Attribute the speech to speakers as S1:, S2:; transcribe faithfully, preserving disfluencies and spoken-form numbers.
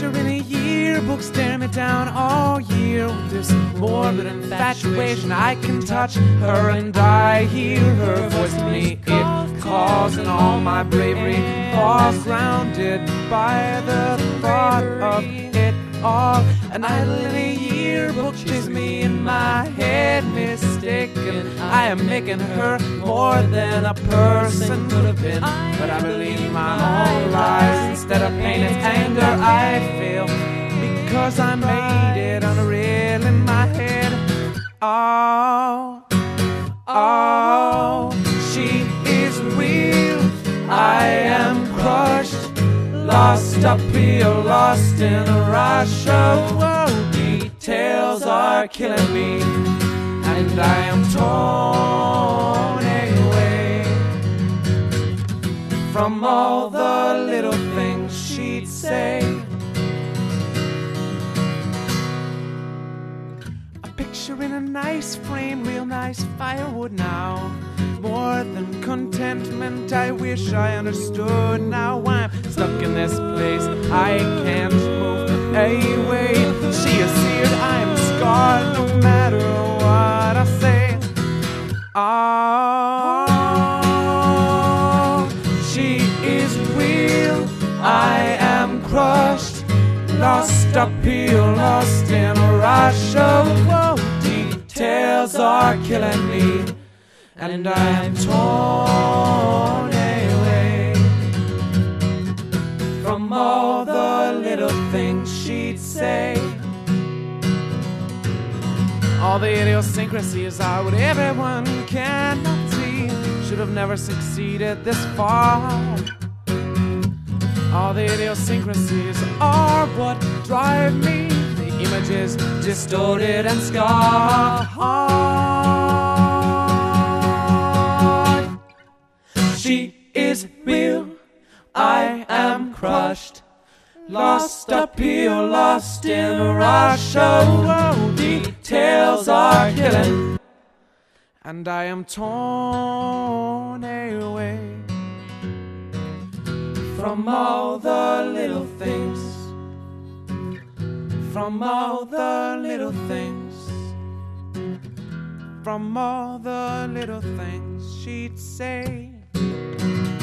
S1: picture in a yearbook staring me down all year with this morbid infatuation. I can touch her and I hear her voice to me. It calls, and all my bravery falls grounded by the thought of it all. An idol in a yearbook is me in my head mistaken. I am making her more than a person could have been, but I believe my own lies. Instead of pain and anger I feel, because I made it unreal in my head. Oh, oh, she is real. I am crushed, lost up here, lost in a rush of woe. Details are killing me, and I am torn away from all the little things she'd say. A picture in a nice frame, real nice firewood now. More than contentment, I wish I understood. Now I'm stuck in this place, I can't move away. She is seared, I am scarred, no matter what I say. Oh, she is real. I am crushed, lost up here, lost in a rush of woe. Details are killing me, and I am torn away from all the little things she'd say. All the idiosyncrasies are what everyone cannot see. Should have never succeeded this far. All the idiosyncrasies are what drive me. The images distorted and scarred. She is real. I am crushed, lost up here, lost in a rush of woe. Details are killing, and I am torn away from all the little things, from all the little things, from all the little things she'd say.